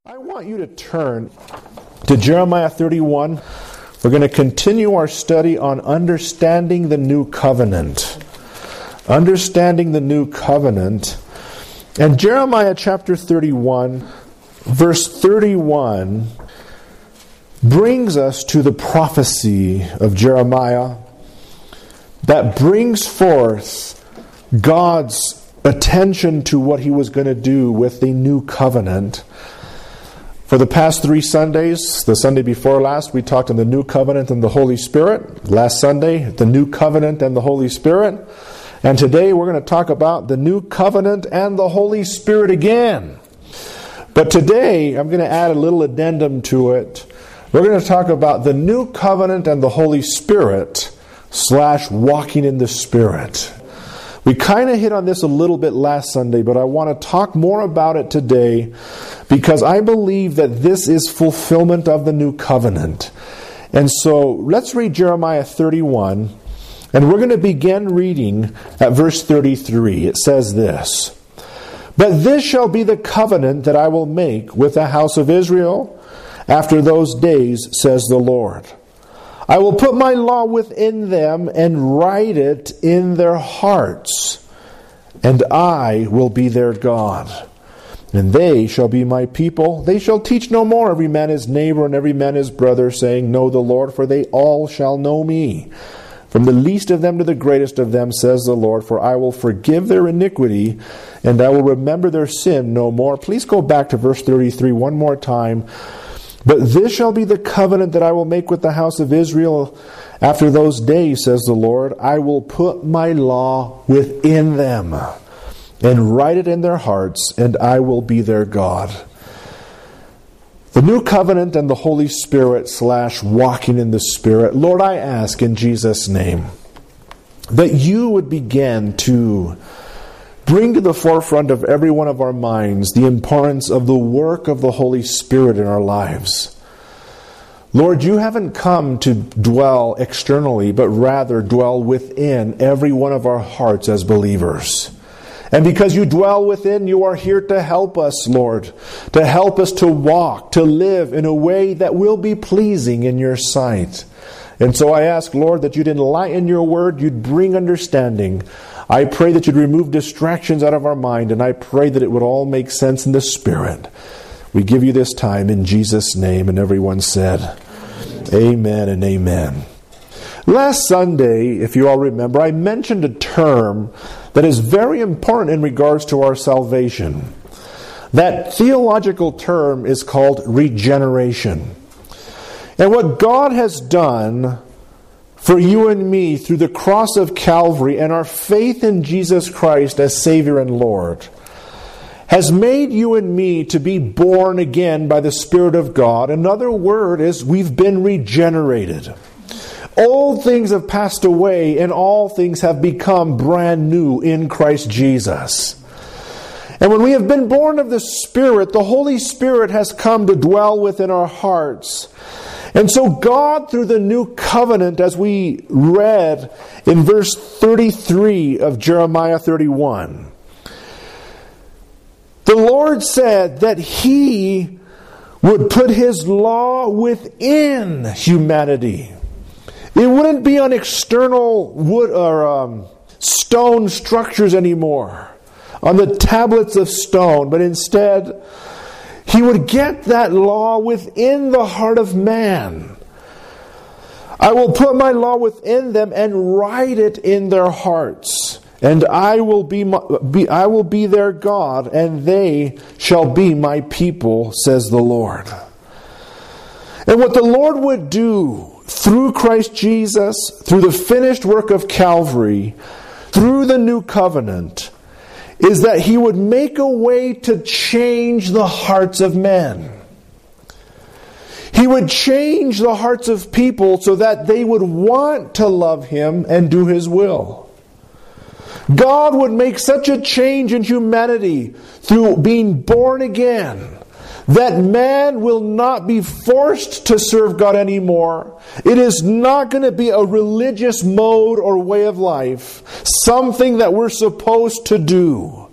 I want you to turn to Jeremiah 31. We're going to continue our study on understanding the new covenant. Understanding the new covenant. And Jeremiah chapter 31, verse 31, brings us to the prophecy of Jeremiah that brings forth God's attention to what He was going to do with the new covenant. For the past 3 Sundays, the Sunday before last, we talked on the new covenant and the Holy Spirit. Last Sunday, the new covenant and the Holy Spirit. And today we're going to talk about the new covenant and the Holy Spirit again. But today, I'm going to add a little addendum to it. We're going to talk about the new covenant and the Holy Spirit / walking in the Spirit. We kind of hit on this a little bit last Sunday, but I want to talk more about it today because I believe that this is fulfillment of the new covenant. And so let's read Jeremiah 31, and we're going to begin reading at verse 33. It says this: "But this shall be the covenant that I will make with the house of Israel after those days, says the Lord. I will put my law within them and write it in their hearts, and I will be their God. And they shall be my people. They shall teach no more every man his neighbor and every man his brother, saying, Know the Lord, for they all shall know me. From the least of them to the greatest of them, says the Lord, for I will forgive their iniquity, and I will remember their sin no more." Please go back to verse 33 one more time. "But this shall be the covenant that I will make with the house of Israel after those days, says the Lord. I will put my law within them and write it in their hearts, and I will be their God." The new covenant and the Holy Spirit / walking in the Spirit. Lord, I ask in Jesus' name that you would begin to bring to the forefront of every one of our minds the importance of the work of the Holy Spirit in our lives. Lord, you haven't come to dwell externally, but rather dwell within every one of our hearts as believers. And because you dwell within, you are here to help us, Lord, to help us to walk, to live in a way that will be pleasing in your sight. And so I ask, Lord, that you'd enlighten your word, you'd bring understanding. I pray that you'd remove distractions out of our mind, and I pray that it would all make sense in the Spirit. We give you this time in Jesus' name, and everyone said, Amen and amen. Last Sunday, if you all remember, I mentioned a term that is very important in regards to our salvation. That theological term is called regeneration. And what God has done for you and me through the cross of Calvary and our faith in Jesus Christ as Savior and Lord has made you and me to be born again by the Spirit of God. Another word is we've been regenerated. Old things have passed away and all things have become brand new in Christ Jesus. And when we have been born of the Spirit, the Holy Spirit has come to dwell within our hearts. And so God, through the new covenant, as we read in verse 33 of Jeremiah 31, the Lord said that He would put His law within humanity. It wouldn't be on external wood or stone structures anymore, on the tablets of stone, but instead He would get that law within the heart of man. "I will put my law within them and write it in their hearts, and I will be their God, and they shall be my people, says the Lord." And what the Lord would do through Christ Jesus, through the finished work of Calvary, through the new covenant, is that He would make a way to change the hearts of men. He would change the hearts of people so that they would want to love Him and do His will. God would make such a change in humanity through being born again that man will not be forced to serve God anymore. It is not going to be a religious mode or way of life, something that we're supposed to do.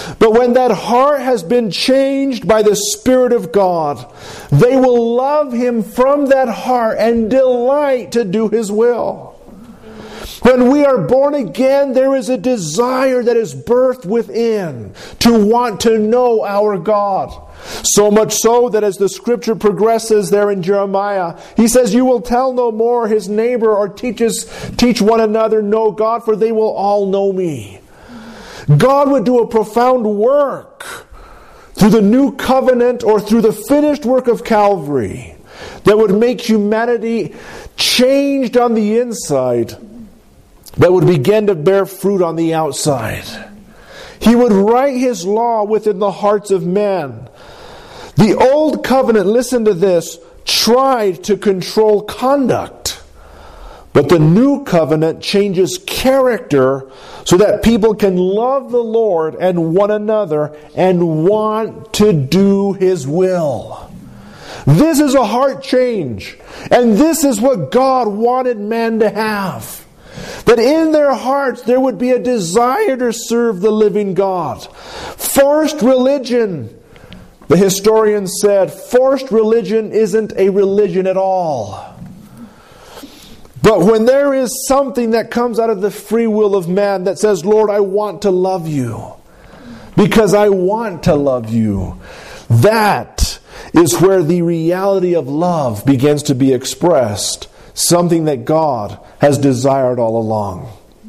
But when that heart has been changed by the Spirit of God, they will love Him from that heart and delight to do His will. When we are born again, there is a desire that is birthed within to want to know our God. So much so that as the scripture progresses there in Jeremiah, he says, "You will tell no more his neighbor or teach one another, know God, for they will all know me." God would do a profound work through the new covenant or through the finished work of Calvary that would make humanity changed on the inside, that would begin to bear fruit on the outside. He would write His law within the hearts of men. The old covenant, listen to this, tried to control conduct. But the new covenant changes character so that people can love the Lord and one another and want to do His will. This is a heart change. And this is what God wanted man to have. That in their hearts there would be a desire to serve the living God. Forced religion, the historian said, forced religion isn't a religion at all. But when there is something that comes out of the free will of man that says, "Lord, I want to love you because I want to love you," that is where the reality of love begins to be expressed. Something that God has desired all along.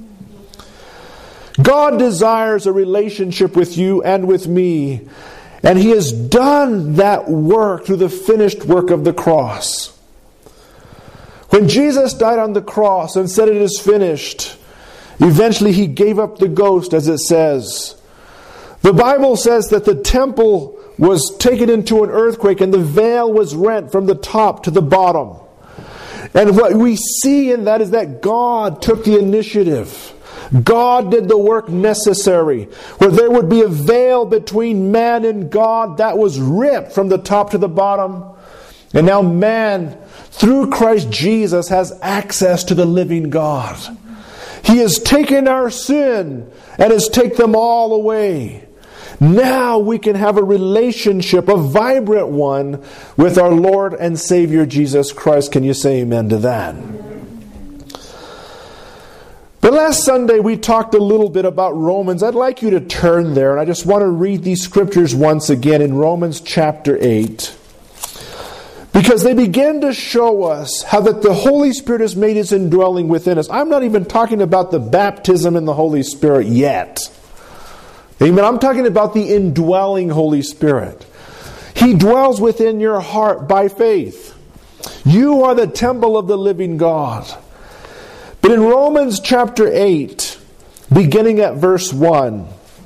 God desires a relationship with you and with me, and He has done that work through the finished work of the cross. When Jesus died on the cross and said, "It is finished," eventually He gave up the ghost, as it says. The Bible says that the temple was taken into an earthquake and the veil was rent from the top to the bottom. And what we see in that is that God took the initiative. God did the work necessary, where there would be a veil between man and God that was ripped from the top to the bottom. And now man, through Christ Jesus, has access to the living God. He has taken our sin and has taken them all away. Now we can have a relationship, a vibrant one, with our Lord and Savior Jesus Christ. Can you say amen to that? But last Sunday we talked a little bit about Romans. I'd like you to turn there, and I just want to read these scriptures once again in Romans chapter 8. Because they begin to show us how that the Holy Spirit has made His indwelling within us. I'm not even talking about the baptism in the Holy Spirit yet. Amen. I'm talking about the indwelling Holy Spirit. He dwells within your heart by faith. You are the temple of the living God. But in Romans chapter 8, beginning at verse 1,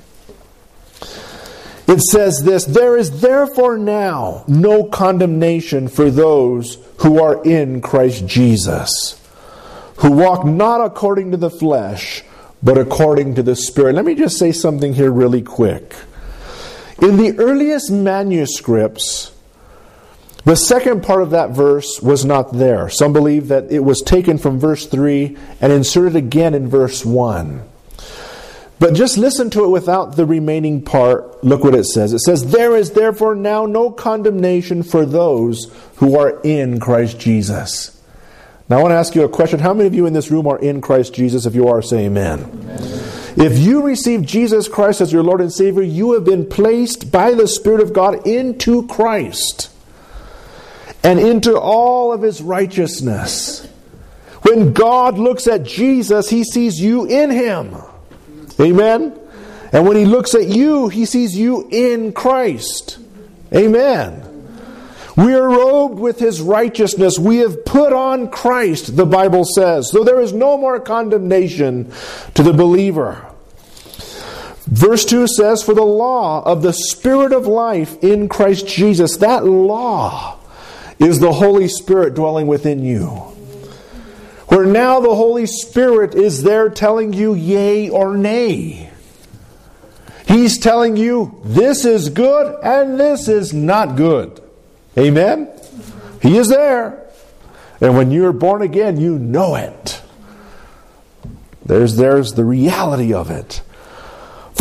it says this, "There is therefore now no condemnation for those who are in Christ Jesus, who walk not according to the flesh, but according to the Spirit." Let me just say something here really quick. In the earliest manuscripts, the second part of that verse was not there. Some believe that it was taken from verse 3 and inserted again in verse 1. But just listen to it without the remaining part. Look what it says. It says, "There is therefore now no condemnation for those who are in Christ Jesus." Now I want to ask you a question. How many of you in this room are in Christ Jesus? If you are, say amen. Amen. If you receive Jesus Christ as your Lord and Savior, you have been placed by the Spirit of God into Christ and into all of His righteousness. When God looks at Jesus, He sees you in Him. Amen? And when He looks at you, He sees you in Christ. Amen. We are robed with His righteousness. We have put on Christ, the Bible says. So there is no more condemnation to the believer. Verse 2 says, "For the law of the Spirit of life in Christ Jesus," that law is the Holy Spirit dwelling within you. Where now the Holy Spirit is there telling you yea or nay. He's telling you this is good and this is not good. Amen? He is there. And when you're born again, you know it. There's the reality of it. For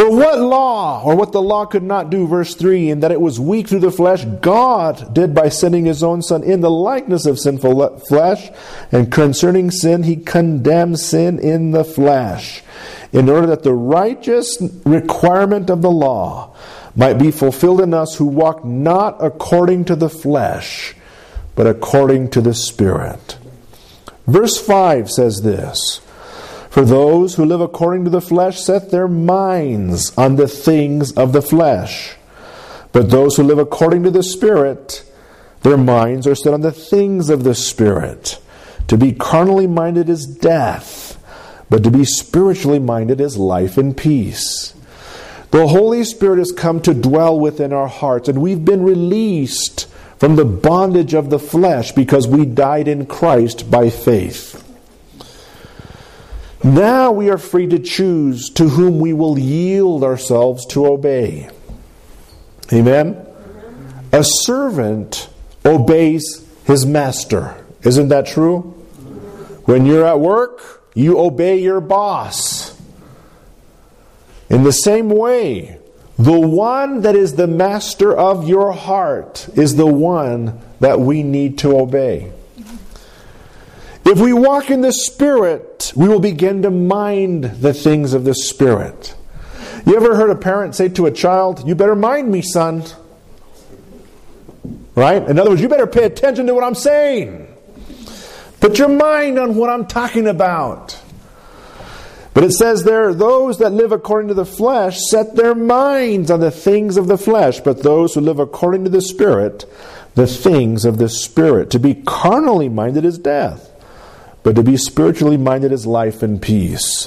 For what law, or what the law could not do, verse 3, in that it was weak through the flesh, God did by sending His own Son in the likeness of sinful flesh, and concerning sin, He condemned sin in the flesh, in order that the righteous requirement of the law might be fulfilled in us who walk not according to the flesh, but according to the Spirit. Verse 5 says this, For those who live according to the flesh set their minds on the things of the flesh. But those who live according to the Spirit, their minds are set on the things of the Spirit. To be carnally minded is death, but to be spiritually minded is life and peace. The Holy Spirit has come to dwell within our hearts, and we've been released from the bondage of the flesh because we died in Christ by faith. Now we are free to choose to whom we will yield ourselves to obey. Amen? A servant obeys his master. Isn't that true? When you're at work, you obey your boss. In the same way, the one that is the master of your heart is the one that we need to obey. If we walk in the Spirit, we will begin to mind the things of the Spirit. You ever heard a parent say to a child, "You better mind me, son"? Right? In other words, you better pay attention to what I'm saying. Put your mind on what I'm talking about. But it says there, those that live according to the flesh set their minds on the things of the flesh, but those who live according to the Spirit, the things of the Spirit. To be carnally minded is death, but to be spiritually minded is life and peace.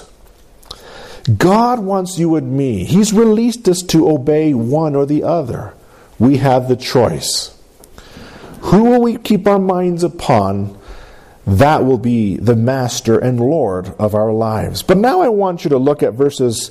God wants you and me. He's released us to obey one or the other. We have the choice. Who will we keep our minds upon? That will be the master and Lord of our lives. But now I want you to look at verses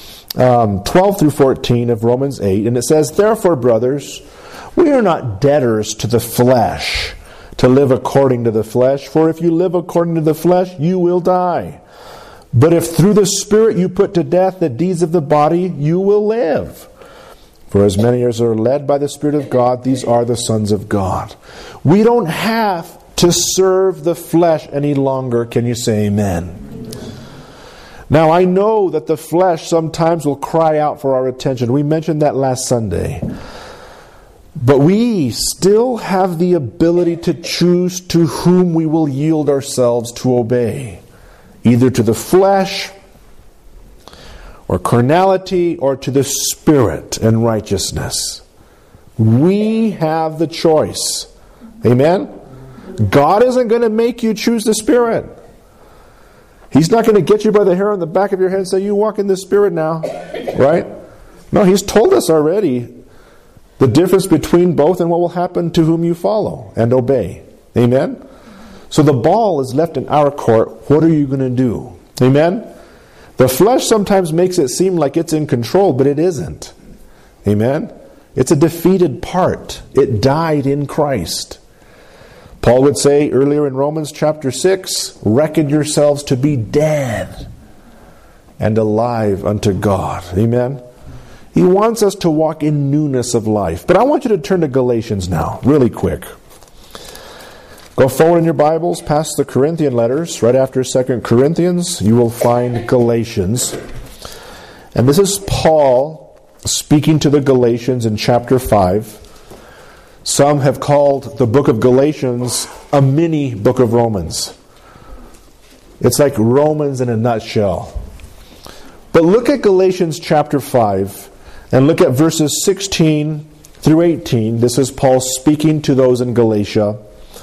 12 through 14 of Romans 8. And it says, Therefore, brothers, we are not debtors to the flesh, to live according to the flesh. For if you live according to the flesh, you will die. But if through the Spirit you put to death the deeds of the body, you will live. For as many as are led by the Spirit of God, these are the sons of God. We don't have to serve the flesh any longer. Can you say amen? Now I know that the flesh sometimes will cry out for our attention. We mentioned that last Sunday. But we still have the ability to choose to whom we will yield ourselves to obey. Either to the flesh, or carnality, or to the Spirit and righteousness. We have the choice. Amen? God isn't going to make you choose the Spirit. He's not going to get you by the hair on the back of your head and say, you walk in the Spirit now. Right? No, He's told us already the difference between both and what will happen to whom you follow and obey. Amen? So the ball is left in our court. What are you going to do? Amen? The flesh sometimes makes it seem like it's in control, but it isn't. Amen? It's a defeated part. It died in Christ. Paul would say earlier in Romans chapter 6, reckon yourselves to be dead and alive unto God. Amen? He wants us to walk in newness of life. But I want you to turn to Galatians now, really quick. Go forward in your Bibles, past the Corinthian letters. Right after 2 Corinthians, you will find Galatians. And this is Paul speaking to the Galatians in chapter 5. Some have called the book of Galatians a mini book of Romans. It's like Romans in a nutshell. But look at Galatians chapter 5 and look at verses 16 through 18. This is Paul speaking to those in Galatia.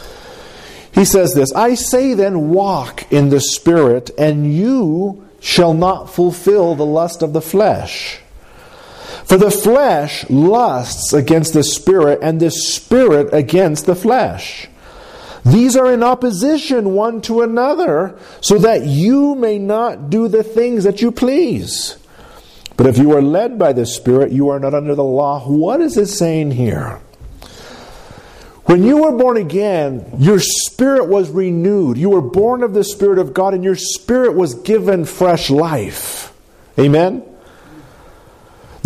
He says this, I say then, walk in the Spirit, and you shall not fulfill the lust of the flesh. For the flesh lusts against the Spirit, and the Spirit against the flesh. These are in opposition one to another, so that you may not do the things that you please. But if you are led by the Spirit, you are not under the law. What is it saying here? When you were born again, your spirit was renewed. You were born of the Spirit of God, and your spirit was given fresh life. Amen?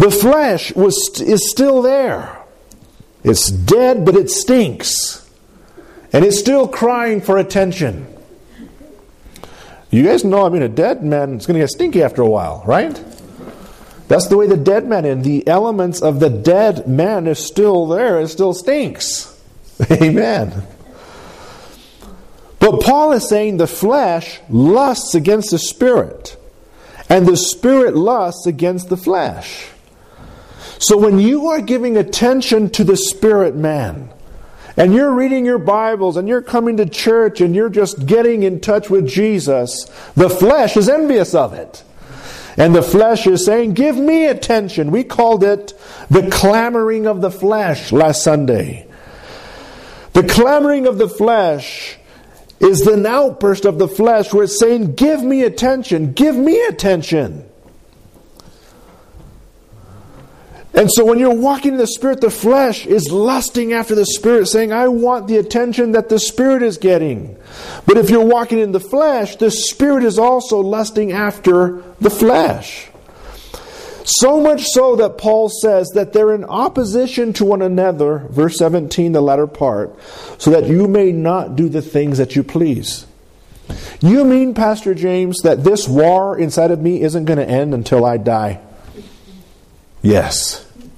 The flesh is still there. It's dead, but it stinks. And it's still crying for attention. You guys know, a dead man is going to get stinky after a while, right? That's the way the dead man is. The elements of the dead man is still there. It still stinks. Amen. But Paul is saying the flesh lusts against the spirit, and the spirit lusts against the flesh. So when you are giving attention to the spirit man, and you're reading your Bibles, and you're coming to church, and you're just getting in touch with Jesus, the flesh is envious of it. And the flesh is saying, give me attention. We called it the clamoring of the flesh last Sunday. The clamoring of the flesh is an outburst of the flesh where it's saying, give me attention, give me attention. And so when you're walking in the Spirit, the flesh is lusting after the Spirit, saying, I want the attention that the Spirit is getting. But if you're walking in the flesh, the Spirit is also lusting after the flesh. So much so that Paul says that they're in opposition to one another, verse 17, the latter part, so that you may not do the things that you please. You mean, Pastor James, that this war inside of me isn't going to end until I die? Yes.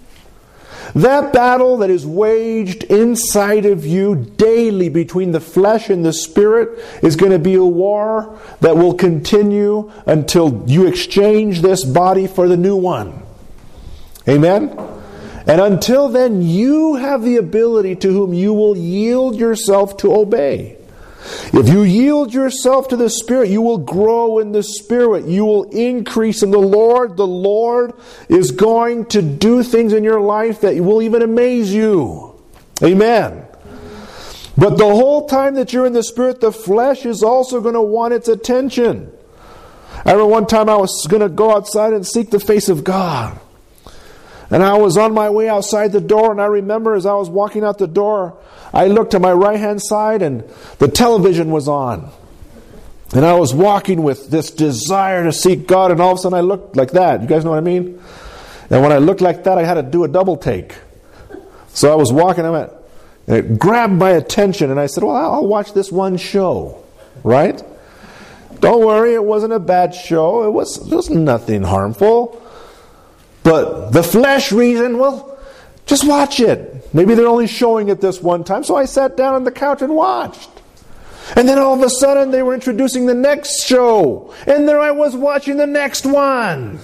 That battle that is waged inside of you daily between the flesh and the spirit is going to be a war that will continue until you exchange this body for the new one. Amen? And until then, you have the ability to whom you will yield yourself to obey. If you yield yourself to the Spirit, you will grow in the Spirit. You will increase in the Lord. The Lord is going to do things in your life that will even amaze you. Amen. But the whole time that you're in the Spirit, the flesh is also going to want its attention. I remember one time I was going to go outside and seek the face of God. And I was on my way outside the door, and I remember as I was walking out the door, I looked to my right-hand side, and the television was on. And I was walking with this desire to seek God, and all of a sudden I looked like that. You guys know what I mean? And when I looked like that, I had to do a double take. So I was walking, and it grabbed my attention, and I said, well, I'll watch this one show. Right? Don't worry, it wasn't a bad show. It was nothing harmful. But the flesh reason, well, just watch it. Maybe they're only showing it this one time. So I sat down on the couch and watched. And then all of a sudden they were introducing the next show. And there I was watching the next one.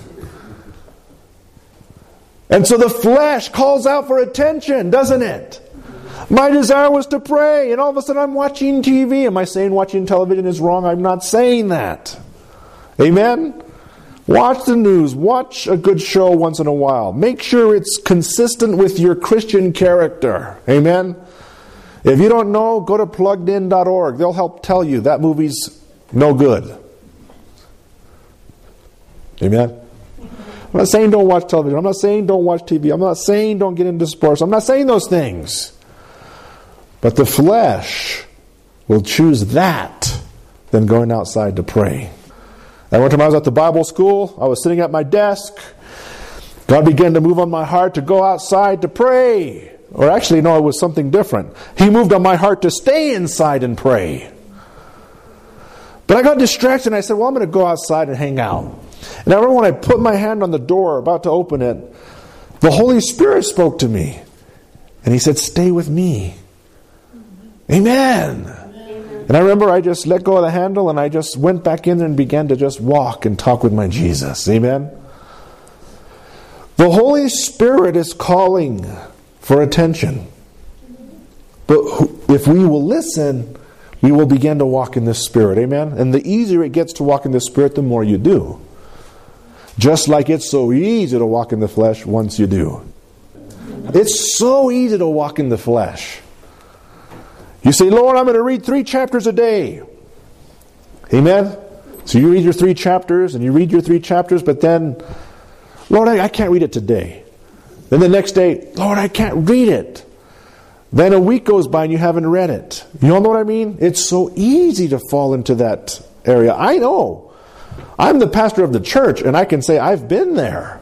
And so the flesh calls out for attention, doesn't it? My desire was to pray. And all of a sudden I'm watching TV. Am I saying watching television is wrong? I'm not saying that. Amen? Watch the news. Watch a good show once in a while. Make sure it's consistent with your Christian character. Amen? If you don't know, go to pluggedin.org. They'll help tell you that movie's no good. Amen? I'm not saying don't watch television. I'm not saying don't watch TV. I'm not saying don't get into sports. I'm not saying those things. But the flesh will choose that than going outside to pray. And one time I was at the Bible school. I was sitting at my desk. God began to move on my heart to go outside to pray. Or actually, no, it was something different. He moved on my heart to stay inside and pray. But I got distracted and I said, well, I'm going to go outside and hang out. And I remember when I put my hand on the door, about to open it, the Holy Spirit spoke to me. And He said, stay with me. Amen. And I remember I just let go of the handle and I just went back in there and began to just walk and talk with my Jesus. Amen. The Holy Spirit is calling for attention. But if we will listen, we will begin to walk in the Spirit. Amen. And the easier it gets to walk in the Spirit, the more you do. Just like it's so easy to walk in the flesh once you do. It's so easy to walk in the flesh. You say, Lord, I'm going to read 3 chapters a day. Amen? So you read your 3 chapters, and you read your 3 chapters, but then, Lord, I can't read it today. Then the next day, Lord, I can't read it. Then a week goes by and you haven't read it. You all know what I mean? It's so easy to fall into that area. I know. I'm the pastor of the church, and I can say I've been there.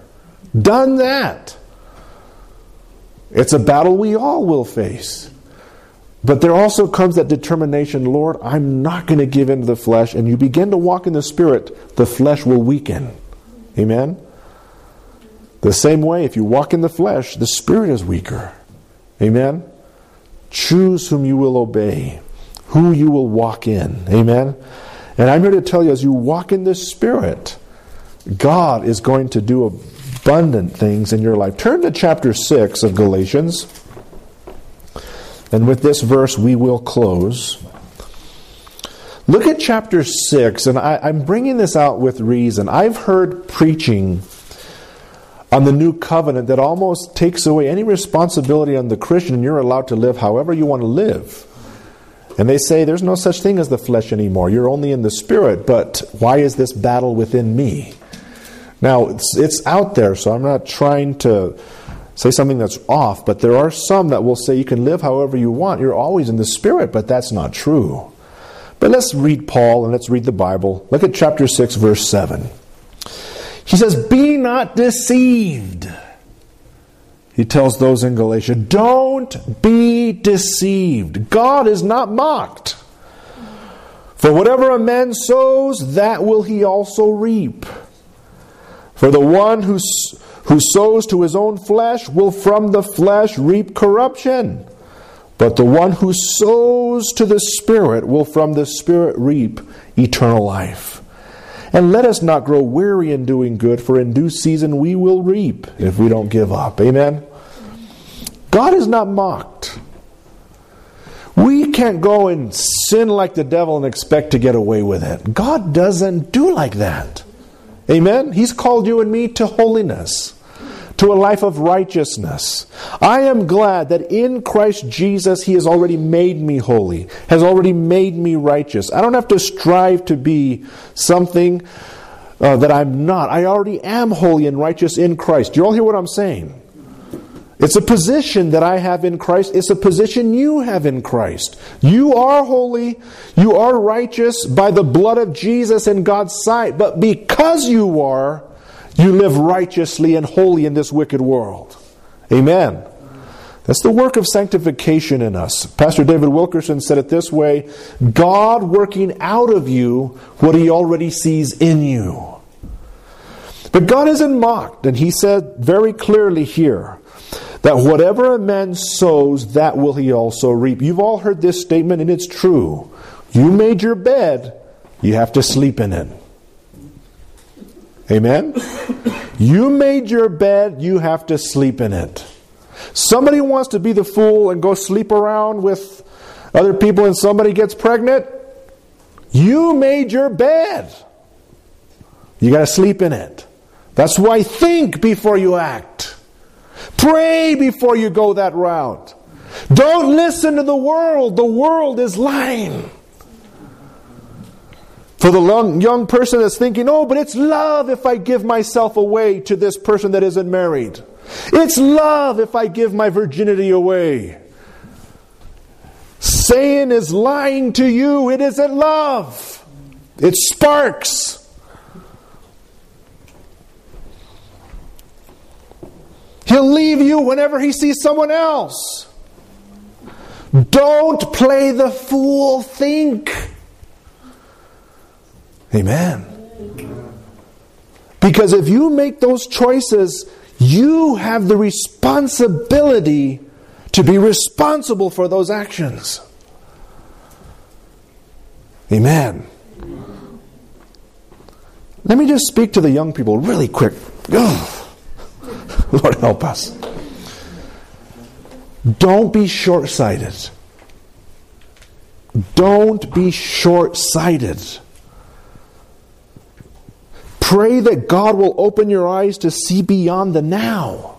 done that. It's a battle we all will face. But there also comes that determination, Lord, I'm not going to give in to the flesh. And you begin to walk in the Spirit, the flesh will weaken. Amen? The same way, if you walk in the flesh, the Spirit is weaker. Amen? Choose whom you will obey, who you will walk in. Amen? And I'm here to tell you, as you walk in the Spirit, God is going to do abundant things in your life. Turn to chapter 6 of Galatians. And with this verse we will close. Look at chapter 6, and I'm bringing this out with reason. I've heard preaching on the new covenant that almost takes away any responsibility on the Christian, and you're allowed to live however you want to live. And they say there's no such thing as the flesh anymore. You're only in the Spirit, but why is this battle within me? Now, it's out there, so I'm not trying to say something that's off, but there are some that will say you can live however you want. You're always in the Spirit, but that's not true. But let's read Paul and let's read the Bible. Look at chapter 6, verse 7. He says, "Be not deceived." He tells those in Galatia, don't be deceived. God is not mocked. For whatever a man sows, that will he also reap. For the one who sows to his own flesh will from the flesh reap corruption. But the one who sows to the Spirit will from the Spirit reap eternal life. And let us not grow weary in doing good, for in due season we will reap if we don't give up. Amen? God is not mocked. We can't go and sin like the devil and expect to get away with it. God doesn't do like that. Amen? He's called you and me to holiness, to a life of righteousness. I am glad that in Christ Jesus He has already made me holy, has already made me righteous. I don't have to strive to be something that I'm not. I already am holy and righteous in Christ. Do you all hear what I'm saying? It's a position that I have in Christ. It's a position you have in Christ. You are holy. You are righteous by the blood of Jesus in God's sight. But because you are, you live righteously and holy in this wicked world. Amen. That's the work of sanctification in us. Pastor David Wilkerson said it this way: God working out of you what He already sees in you. But God isn't mocked. And He said very clearly here that whatever a man sows, that will he also reap. You've all heard this statement, and it's true. You made your bed, you have to sleep in it. Amen? You made your bed, you have to sleep in it. Somebody wants to be the fool and go sleep around with other people and somebody gets pregnant. You made your bed. You got to sleep in it. That's why think before you act. Pray before you go that route. Don't listen to the world. The world is lying. For the young person that's thinking, oh, but it's love if I give myself away to this person that isn't married. It's love if I give my virginity away. Satan is lying to you. It isn't love. It's sparks. He'll leave you whenever he sees someone else. Don't play the fool. Think. Amen. Because if you make those choices, you have the responsibility to be responsible for those actions. Amen. Let me just speak to the young people really quick. Ugh. Lord help us. Don't be short-sighted. Don't be short-sighted. Pray that God will open your eyes to see beyond the now.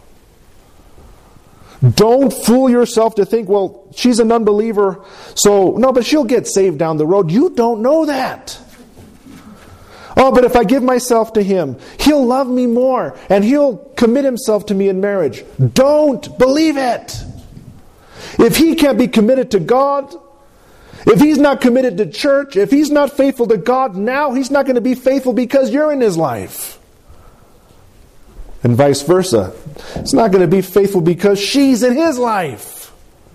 Don't fool yourself to think, well, she's an unbeliever, so no, but she'll get saved down the road. You don't know that. Oh, but if I give myself to Him, He'll love me more and He'll commit Himself to me in marriage. Don't believe it. If he can't be committed to God, if he's not committed to church, if he's not faithful to God now, he's not going to be faithful because you're in his life. And vice versa. It's not going to be faithful because she's in his life.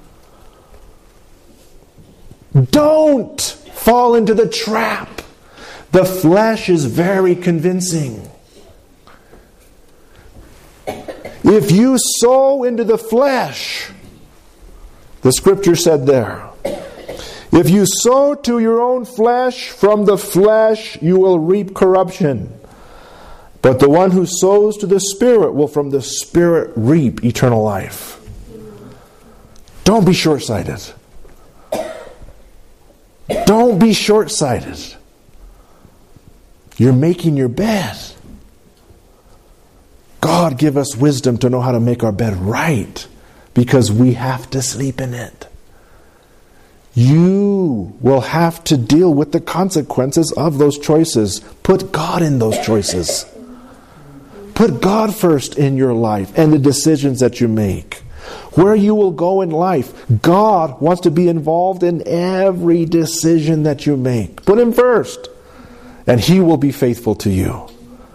Don't fall into the trap. The flesh is very convincing. If you sow into the flesh, the scripture said there, if you sow to your own flesh, from the flesh you will reap corruption. But the one who sows to the Spirit will from the Spirit reap eternal life. Don't be short-sighted. Don't be short-sighted. You're making your bed. God give us wisdom to know how to make our bed right, because we have to sleep in it. You will have to deal with the consequences of those choices. Put God in those choices. Put God first in your life and the decisions that you make. Where you will go in life, God wants to be involved in every decision that you make. Put Him first, and He will be faithful to you.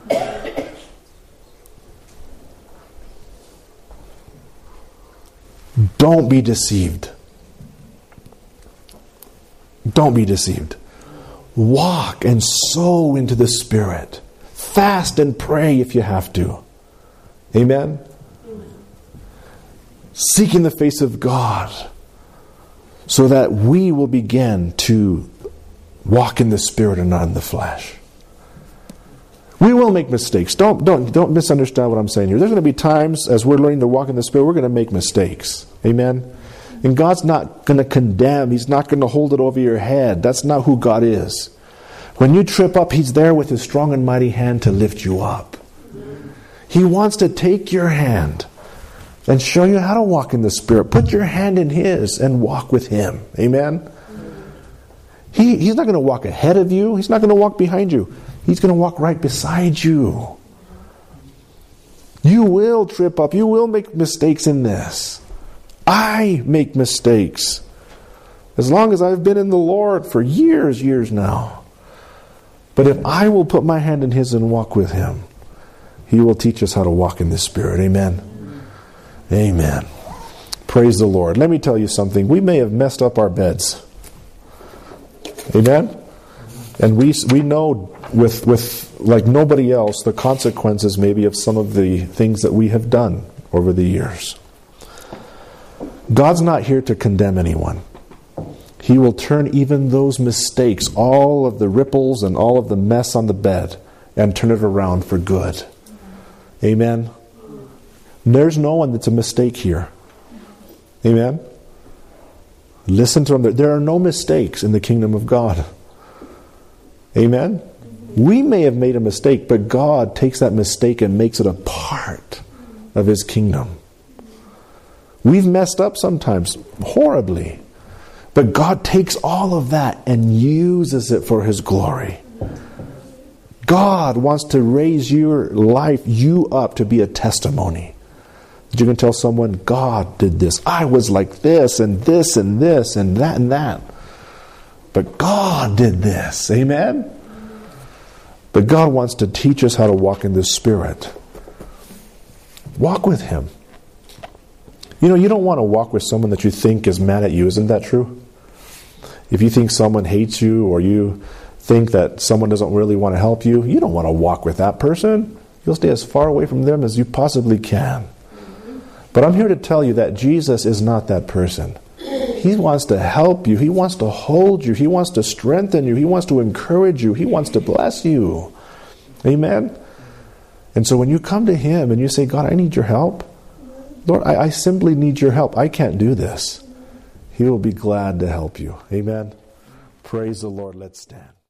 Don't be deceived. Don't be deceived. Walk and sow into the Spirit. Fast and pray if you have to. Amen? Seeking the face of God so that we will begin to walk in the Spirit and not in the flesh. We will make mistakes. Don't misunderstand what I'm saying here. There's going to be times as we're learning to walk in the Spirit, we're going to make mistakes. Amen? And God's not going to condemn. He's not going to hold it over your head. That's not who God is. When you trip up, He's there with His strong and mighty hand to lift you up. He wants to take your hand and show you how to walk in the Spirit. Put your hand in His and walk with Him. Amen? He's not going to walk ahead of you. He's not going to walk behind you. He's going to walk right beside you. You will trip up. You will make mistakes in this. I make mistakes. As long as I've been in the Lord for years now. But if I will put my hand in His and walk with Him, He will teach us how to walk in the Spirit. Amen. Amen. Praise the Lord. Let me tell you something. We may have messed up our beds. Amen? And we know with like nobody else the consequences maybe of some of the things that we have done over the years. God's not here to condemn anyone. He will turn even those mistakes, all of the ripples and all of the mess on the bed, and turn it around for good. Amen? There's no one that's a mistake here. Amen? Listen to them. There are no mistakes in the kingdom of God. Amen? We may have made a mistake, but God takes that mistake and makes it a part of His kingdom. We've messed up sometimes, horribly. But God takes all of that and uses it for His glory. God wants to raise your life, you up to be a testimony. That you can tell someone, God did this. I was like this and this and this and that and that. But God did this. Amen? But God wants to teach us how to walk in the Spirit. Walk with Him. You know, you don't want to walk with someone that you think is mad at you. Isn't that true? If you think someone hates you, or you think that someone doesn't really want to help you, you don't want to walk with that person. You'll stay as far away from them as you possibly can. But I'm here to tell you that Jesus is not that person. He wants to help you. He wants to hold you. He wants to strengthen you. He wants to encourage you. He wants to bless you. Amen? And so when you come to Him and you say, God, I need your help. Lord, I simply need your help. I can't do this. He will be glad to help you. Amen? Praise the Lord. Let's stand.